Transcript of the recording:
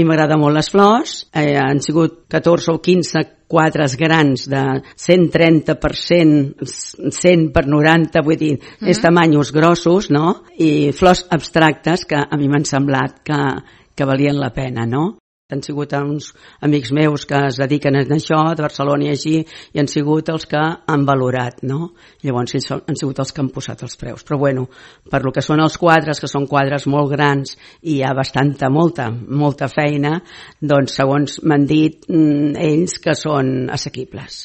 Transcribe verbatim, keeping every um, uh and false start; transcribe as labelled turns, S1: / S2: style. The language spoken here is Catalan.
S1: I m'agrada molt les flors, eh, han sigut catorze o quinze quadres grans de cent trenta per cent, cent per noranta, vull dir, mm-hmm. és tamanyos grossos, no? I flors abstractes que a mi m'han semblat que, que valien la pena, no? Han sigut uns amics meus que es dediquen a això, de Barcelona i així, i han sigut els que han valorat, no? Llavors ells han sigut els que han posat els preus. Però bueno, per lo que són els quadres, que són quadres molt grans i hi ha bastanta, molta, molta feina, doncs segons m'han dit ells que són assequibles.